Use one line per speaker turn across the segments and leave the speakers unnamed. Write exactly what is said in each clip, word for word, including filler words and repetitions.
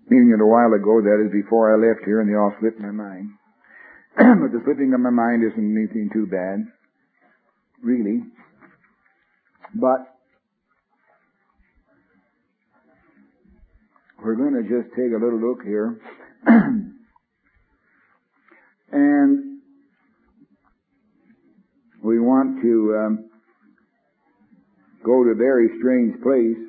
meaning it a while ago, that is before I left here, and they all slipped my mind. But the slipping of my mind isn't anything too bad, really. But we're going to just take a little look here. And we want to um, go to a very strange place.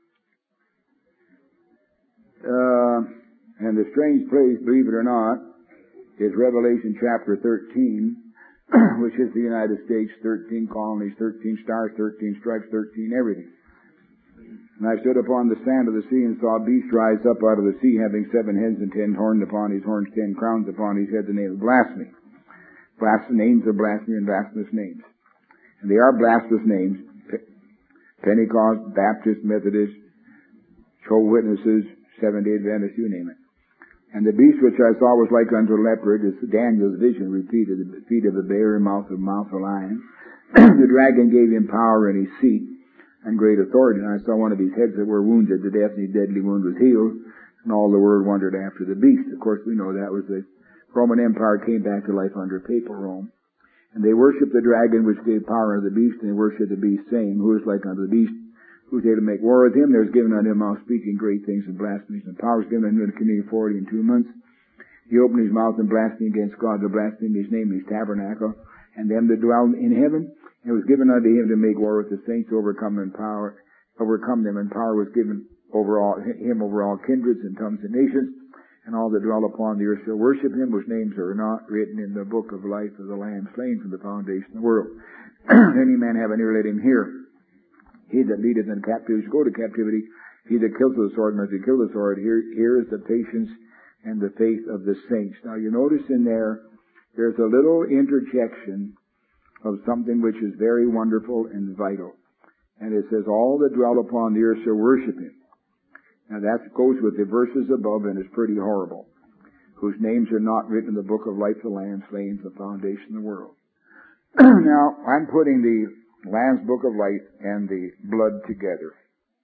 Uh, and the strange place, believe it or not, is Revelation chapter thirteen, which is the United States, thirteen colonies, thirteen stars, thirteen stripes, thirteen everything. And I stood upon the sand of the sea and saw a beast rise up out of the sea, having seven heads and ten horns upon his horns, ten crowns upon his head, the name of blasphemy. Blasphemy names of blasphemy and blasphemous names. And they are blasphemous names. Pentecost, Baptist, Methodist, Jehovah's Witnesses, Seventh-day Adventists, you name it. And the beast which I saw was like unto a leopard, as Daniel's vision repeated, the feet of a bear, mouth of mouth of a lion. The dragon gave him power in his seat and great authority. And I saw one of his heads that were wounded to death, and his deadly wound was healed. And all the world wondered after the beast. Of course, we know that was the Roman Empire came back to life under papal Rome. And they worshipped the dragon which gave power unto the beast, and they worshipped the beast, saying, Who is like unto the beast? Who is able to make war with him? There is given unto him mouth speaking great things and blasphemies, and power is given unto him to continue forty and two months. He opened his mouth and blasphemed against God, to blaspheme his name, his tabernacle, and them that dwell in heaven. It was given unto him to make war with the saints, to overcome them in power, overcome them, and power was given over all him over all kindreds and tongues and nations, and all that dwell upon the earth shall worship him, whose names are not written in the book of life of the Lamb slain from the foundation of the world. Any man have an ear, let him hear. He that leadeth in captivity shall go to captivity. He that kills with the sword must be killed with the sword. Here, here is the patience and the faith of the saints. Now you notice in there, there's a little interjection of something which is very wonderful and vital. And it says, all that dwell upon the earth shall worship him. Now that goes with the verses above, and is pretty horrible. Whose names are not written in the book of life of the Lamb slain from the foundation of the world. Now, I'm putting the Lamb's book of life and the blood together.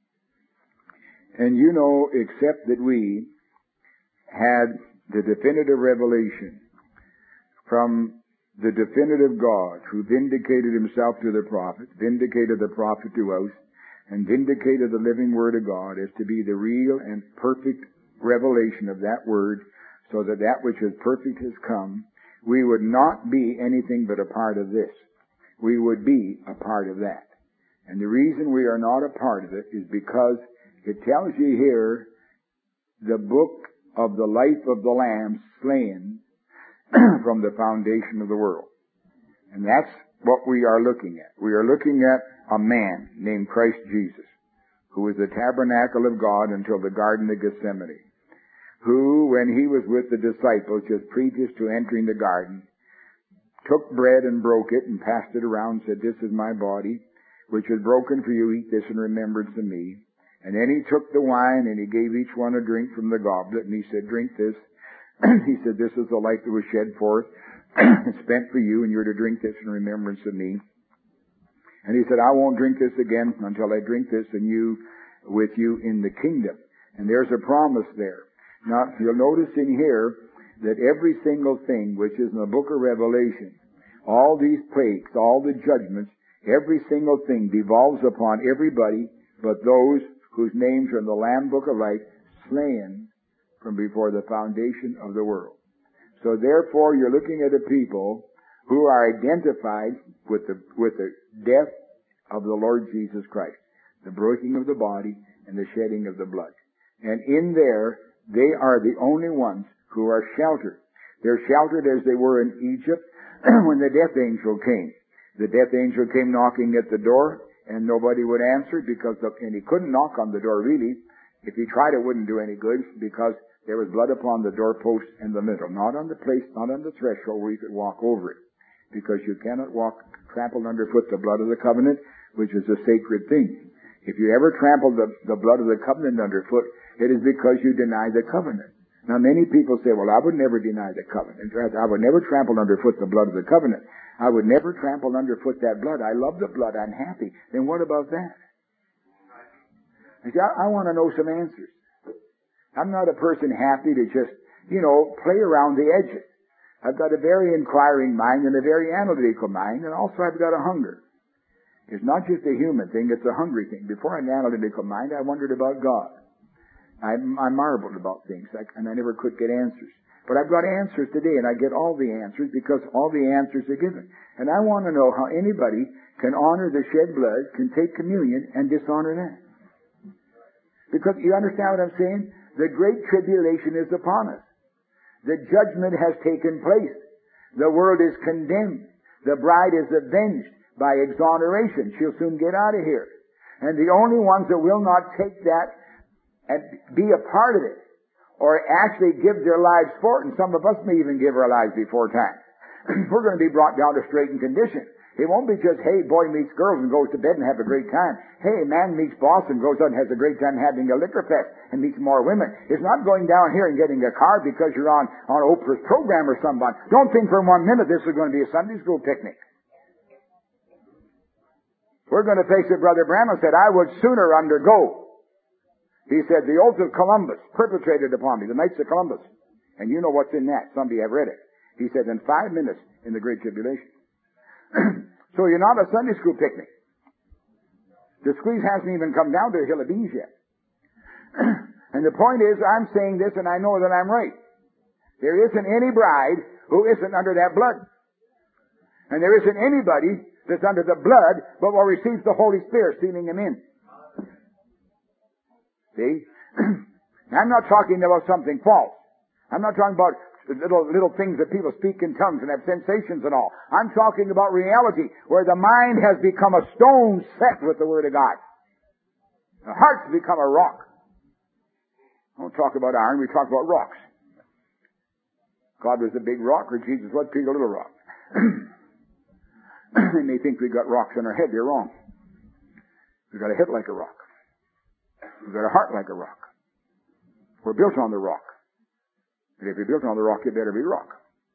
And you know, except that we had the definitive revelation from the definitive God, who vindicated himself to the prophet, vindicated the prophet to us, and vindicated the living word of God as to be the real and perfect revelation of that word, so that that which is perfect has come, we would not be anything but a part of this. We would be a part of that. And the reason we are not a part of it is because it tells you here the book of the life of the Lamb slain from the foundation of the world. And that's what we are looking at. We are looking at a man named Christ Jesus, who was the tabernacle of God until the Garden of Gethsemane, who, when he was with the disciples just previous to entering the garden, took bread and broke it and passed it around and said, This is my body, which is broken for you. Eat this in remembrance of me. And then he took the wine and he gave each one a drink from the goblet, and he said, Drink this. He said, This is the life that was shed forth and spent for you, and you're to drink this in remembrance of me. And he said, I won't drink this again until I drink this in you, with you in the kingdom. And there's a promise there. Now, you'll notice in here that every single thing which is in the book of Revelation, all these plagues, all the judgments, every single thing devolves upon everybody but those whose names are in the Lamb book of life, slain from before the foundation of the world. So therefore, you're looking at a people who are identified with the, with the death of the Lord Jesus Christ, the breaking of the body and the shedding of the blood. And in there, they are the only ones who are sheltered. They're sheltered as they were in Egypt when the death angel came. The death angel came knocking at the door, and nobody would answer because, the, and he couldn't knock on the door really. If he tried, it wouldn't do any good because there was blood upon the doorpost in the middle, not on the place, not on the threshold where you could walk over it, because you cannot walk trampled underfoot the blood of the covenant, which is a sacred thing. If you ever trample the, the blood of the covenant underfoot, it is because you deny the covenant. Now, many people say, well, I would never deny the covenant. In fact, I would never trample underfoot the blood of the covenant. I would never trample underfoot that blood. I love the blood. I'm happy. Then what about that? I, say, I, I want to know some answers. I'm not a person happy to just, you know, play around the edges. I've got a very inquiring mind and a very analytical mind, and also I've got a hunger. It's not just a human thing, it's a hungry thing. Before I had an analytical mind, I wondered about God. I, I marveled about things, I, and I never could get answers. But I've got answers today, and I get all the answers because all the answers are given. And I want to know how anybody can honor the shed blood, can take communion, and dishonor that. Because you understand what I'm saying? The great tribulation is upon us. The judgment has taken place. The world is condemned. The bride is avenged by exoneration. She'll soon get out of here. And the only ones that will not take that and be a part of it, or actually give their lives for it, and some of us may even give our lives before time, we're going to be brought down to straightened condition. It won't be just, hey, boy meets girls and goes to bed and have a great time. Hey, man meets boss and goes out and has a great time having a liquor fest and meets more women. It's not going down here and getting a car because you're on, on Oprah's program or someone. Don't think for one minute this is going to be a Sunday school picnic. We're going to face it. Brother Branham said, I would sooner undergo. He said, the oath of Columbus perpetrated upon me, the Knights of Columbus. And you know what's in that. Some of you have read it. He said, in five minutes in the Great Tribulation. So you're not a Sunday school picnic. The squeeze hasn't even come down to a hill of beans yet. And the point is, I'm saying this and I know that I'm right. There isn't any bride who isn't under that blood. And there isn't anybody that's under the blood but will receive the Holy Spirit sealing him in. See? I'm not talking about something false. I'm not talking about little little things that people speak in tongues and have sensations and all. I'm talking about reality, where the mind has become a stone set with the Word of God. The heart's become a rock. We don't talk about iron, we talk about rocks. God was a big rock, or Jesus was a little rock. And they think we've got rocks in our head. They're wrong. We've got a head like a rock. We've got a heart like a rock. We're built on the rock. And if you're built on the rock, you better be rock.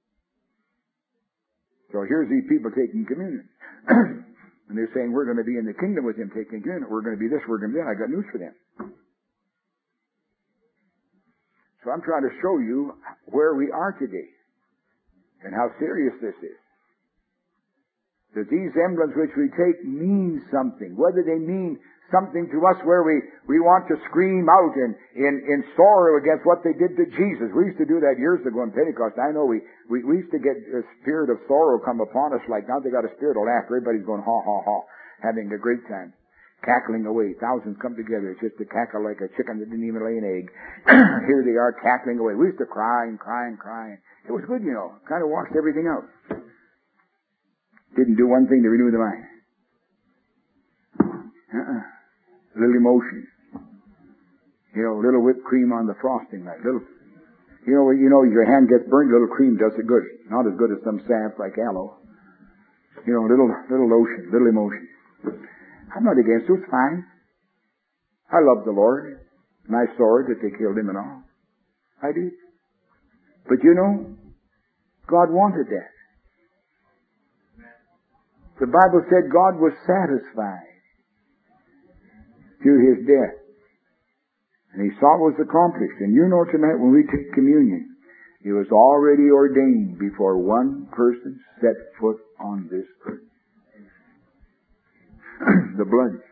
So here's these people taking communion. And they're saying, we're going to be in the kingdom with him taking communion. We're going to be this, we're going to be that. I got news for them. So I'm trying to show you where we are today and how serious this is. That these emblems which we take mean something. Whether they mean something to us where we, we want to scream out in, in, in sorrow against what they did to Jesus. We used to do that years ago in Pentecost. I know we, we, we used to get a spirit of sorrow come upon us like now they got a spirit of laughter. Everybody's going ha ha ha, having a great time. Cackling away. Thousands come together just to cackle like a chicken that didn't even lay an egg. Here they are cackling away. We used to cry and cry and cry. It was good, you know. Kind of washed everything out. Didn't do one thing to renew the mind. Uh-uh. Little emotion. You know, little whipped cream on the frosting. Like little, you know, you know, your hand gets burned, little cream does it good. Not as good as some salve like aloe. You know, little, little lotion, little emotion. I'm not against it. It's fine. I love the Lord. And I saw it that they killed him and all. I did. But you know, God wanted that. The Bible said God was satisfied through his death. And he saw it was accomplished. And you know tonight when we take communion, it was already ordained before one person set foot on this earth. The blood.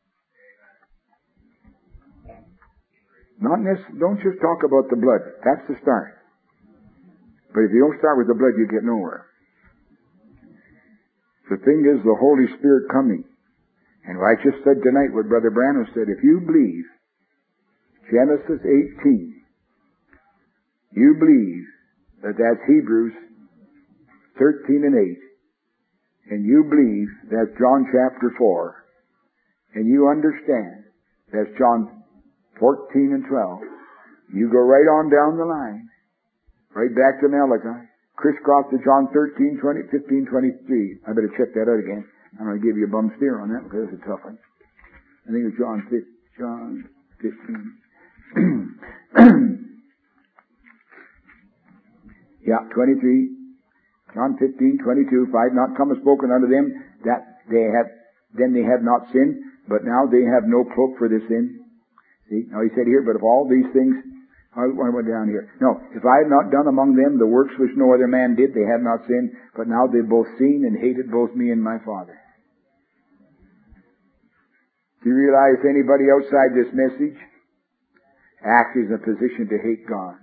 Not necessarily, don't just talk about the blood. That's the start. But if you don't start with the blood, you get nowhere. The thing is the Holy Spirit coming. And I just said tonight what Brother Branham said, if you believe Genesis eighteen, you believe that that's Hebrews thirteen and eight, and you believe that's John chapter four, and you understand that's John fourteen and twelve, you go right on down the line, right back to Malachi, crisscross to John thirteen, twenty, fifteen, twenty-three. I better check that out again. I'm going to give you a bum steer on that because it's a tough one. I think it's John fifteen. Yeah, twenty-three. John fifteen, twenty-two. If I had not come and spoken unto them, that they have, then they have not sinned, but now they have no cloak for their sin. See, now he said here, but if all these things I went down here. No, if I had not done among them the works which no other man did, they had not sinned, but now they've both seen and hated both me and my Father. Do you realize anybody outside this message actually is in a position to hate God?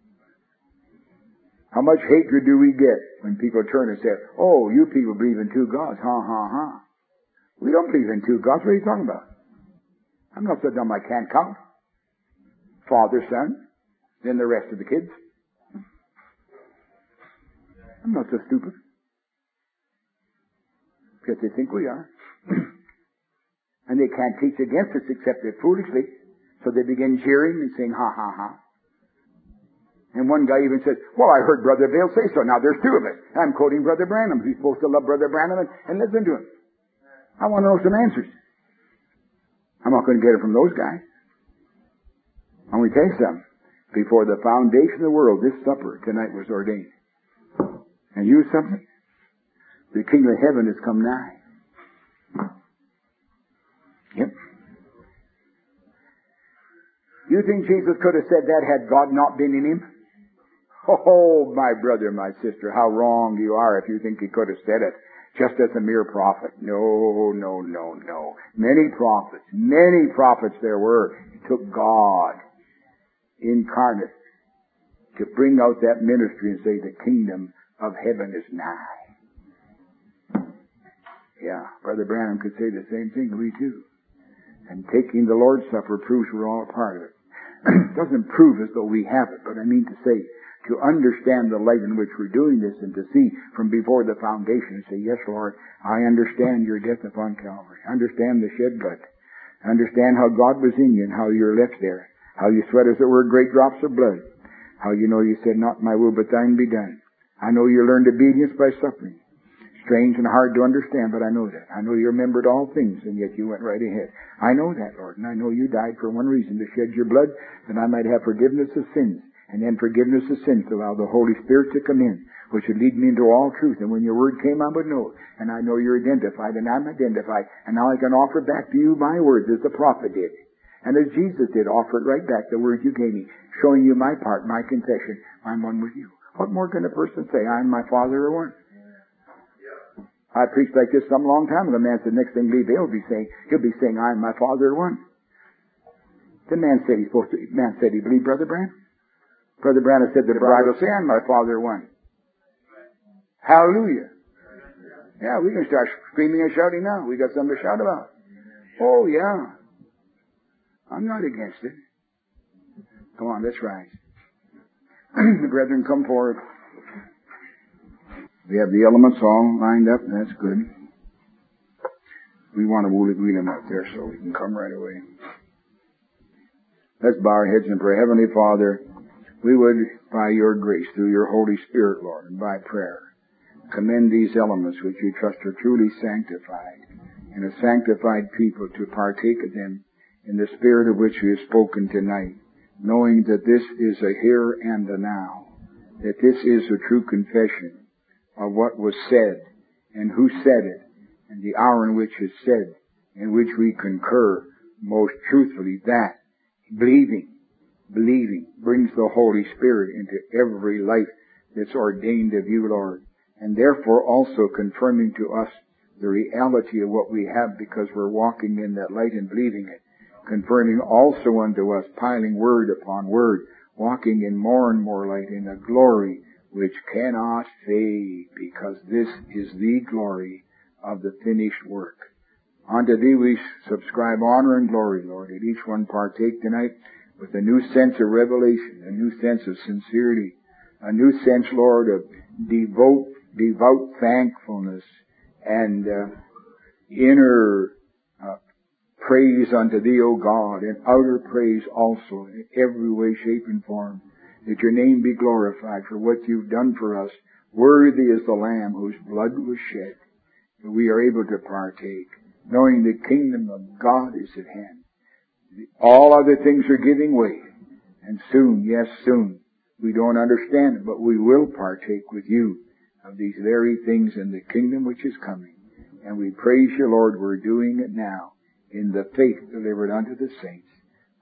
How much hatred do we get when people turn and say, oh, you people believe in two gods. Ha, ha, ha. We don't believe in two gods. What are you talking about? I'm not so dumb I can't count. Father, Son, then the rest of the kids. I'm not so stupid. Because they think we are. And they can't teach against us except it foolishly. So they begin jeering and saying, ha, ha, ha. And one guy even said, well, I heard Brother Vail say so. Now there's two of us. I'm quoting Brother Branham. He's supposed to love Brother Branham and, and listen to him. I want to know some answers. I'm not going to get it from those guys. I'm going to tell you something. Before the foundation of the world, this supper tonight was ordained. And you something? The kingdom of heaven has come nigh. Yep. You think Jesus could have said that had God not been in him? Oh, my brother, my sister, how wrong you are if you think he could have said it just as a mere prophet. No, no, no, no. Many prophets, many prophets there were. It took God incarnate to bring out that ministry and say the kingdom of heaven is nigh. Yeah, Brother Branham could say the same thing. We too. And taking the Lord's Supper proves we're all a part of it. Doesn't prove as though we have it, but I mean to say, to understand the light in which we're doing this and to see from before the foundation and say, yes, Lord, I understand your death upon Calvary. I understand the shed blood. I understand how God was in you and how you're left there. How you sweat as it were great drops of blood. How you know you said, not my will but thine be done. I know you learned obedience by suffering. Strange and hard to understand, but I know that. I know you remembered all things, and yet you went right ahead. I know that, Lord, and I know you died for one reason, to shed your blood, that I might have forgiveness of sins, and then forgiveness of sins to allow the Holy Spirit to come in, which would lead me into all truth. And when your word came, I would know it. And I know you're identified, and I'm identified, and now I can offer back to you my words as the prophet did. And as Jesus did, offer it right back, the words you gave me, showing you my part, my confession. I'm one with you. What more can a person say? I and my Father are one. I preached like this some long time ago. The man said, next thing Lee Vail will be saying, he'll be saying, I and my Father are one. The man said he's supposed to, man said he believed Brother Branham. Brother Branham said the bride will say, I and my Father are one. Hallelujah. Yeah, we can start screaming and shouting now. We got something to shout about. Oh, yeah. I'm not against it. Come on, let's rise. The brethren, come forward. We have the elements all lined up. That's good. We want to wheel them out there so we can come right away. Let's bow our heads and pray. Heavenly Father, we would, by your grace, through your Holy Spirit, Lord, and by prayer, commend these elements which you trust are truly sanctified, and a sanctified people to partake of them in the spirit of which we have spoken tonight, knowing that this is a here and a now, that this is a true confession of what was said, and who said it, and the hour in which it's said, in which we concur most truthfully that believing, believing brings the Holy Spirit into every life that's ordained of you, Lord, and therefore also confirming to us the reality of what we have because we're walking in that light and believing it, confirming also unto us, piling word upon word, walking in more and more light in a glory which cannot fade, because this is the glory of the finished work. Unto thee we subscribe honor and glory, Lord, that each one partake tonight with a new sense of revelation, a new sense of sincerity, a new sense, Lord, of devout, devout thankfulness and uh, inner uh, praise unto thee, O God, and outer praise also in every way, shape, and form. That your name be glorified for what you've done for us. Worthy is the Lamb whose blood was shed, that we are able to partake, knowing the kingdom of God is at hand. All other things are giving way. And soon, yes, soon, we don't understand it, but we will partake with you of these very things in the kingdom which is coming. And we praise you, Lord, we're doing it now in the faith delivered unto the saints.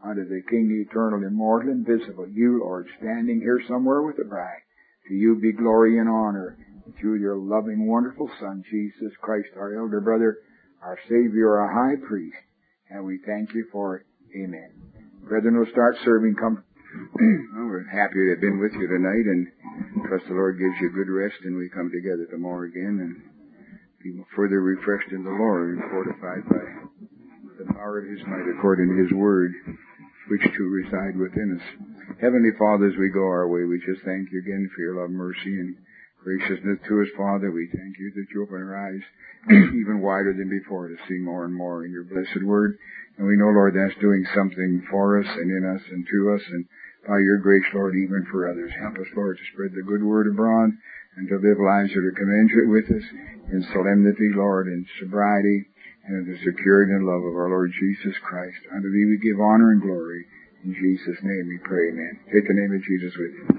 unto the King eternal, immortal, invisible, you, Lord, standing here somewhere with the bride. To you be glory and honor through your loving, wonderful Son, Jesus Christ, our elder brother, our Savior, our high priest. And we thank you for it. Amen. Brethren, we'll start serving. Come. Well, we're happy to have been with you tonight, and trust the Lord gives you good rest, and we come together tomorrow again and be further refreshed in the Lord and fortified by the power of His might according to His word, which to reside within us. Heavenly Father, as we go our way, we just thank you again for your love, mercy, and graciousness to us, Father. We thank you that you open our eyes even wider than before to see more and more in your blessed word. And we know, Lord, that's doing something for us and in us and to us, and by your grace, Lord, even for others. Help us, Lord, to spread the good word abroad and to live lives that are commensurate with us in solemnity, Lord, in sobriety, and in the security and love of our Lord Jesus Christ. Unto thee we give honor and glory. In Jesus' name we pray, amen. Take the name of Jesus with you.